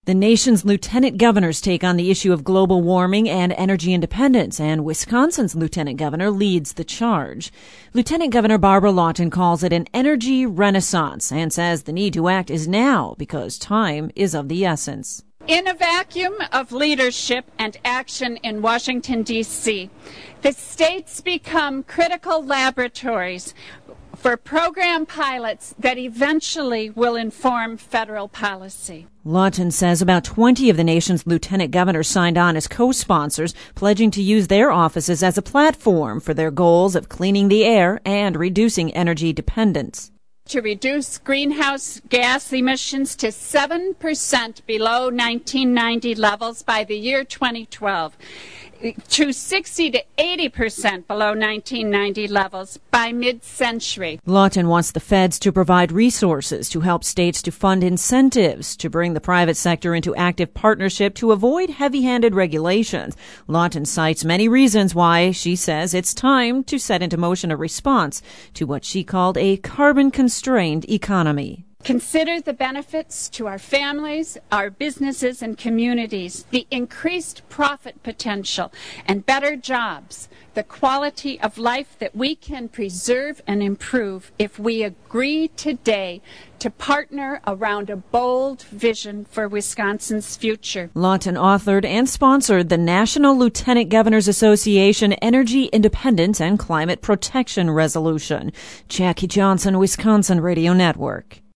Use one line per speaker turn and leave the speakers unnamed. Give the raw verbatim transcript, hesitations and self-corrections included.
The nation's lieutenant governors take on the issue of global warming and energy independence, and Wisconsin's lieutenant governor leads the charge. Lieutenant Governor Barbara Lawton calls it an energy renaissance and says the need to act is now because time is of the essence.
In a vacuum of leadership and action in Washington, D C, the states become critical laboratories for program pilots that eventually will inform federal policy.
Lawton says about twenty of the nation's lieutenant governors signed on as co-sponsors, pledging to use their offices as a platform for their goals of cleaning the air and reducing energy dependence.
To reduce greenhouse gas emissions to seven percent below nineteen ninety levels by the year twenty twelve, to sixty to eighty percent below nineteen ninety levels by mid-century.
Lawton wants the feds to provide resources to help states to fund incentives to bring the private sector into active partnership to avoid heavy-handed regulations. Lawton cites many reasons why she says it's time to set into motion a response to what she called a carbon-constrained economy.
Consider the benefits to our families, our businesses, and communities, the increased profit potential and better jobs, the quality of life that we can preserve and improve if we agree today to partner around a bold vision for Wisconsin's future.
Lawton authored and sponsored the National Lieutenant Governors Association Energy Independence and Climate Protection Resolution. Jackie Johnson, Wisconsin Radio Network.